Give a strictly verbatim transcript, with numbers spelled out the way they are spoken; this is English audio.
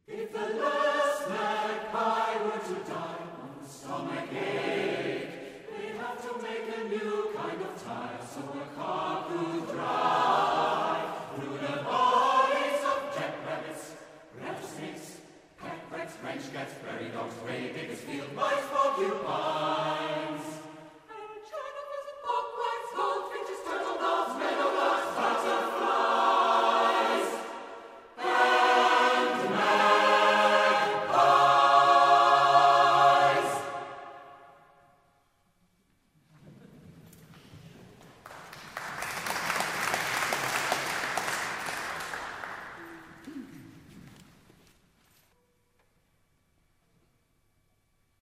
If the last magpie were to die on the stomach ache, they'd have to make a new kind of tire so a car could drive.